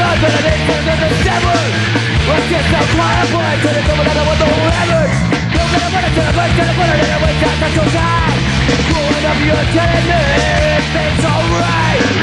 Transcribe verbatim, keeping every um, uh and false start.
done, but I didn't turn to the devil. Let's get some quiet boy, turn it over, I don't want the whole heavens. Don't get a minute to the break, to the winner, then I wait till that's your time. Growing up, you're telling me everything's alright.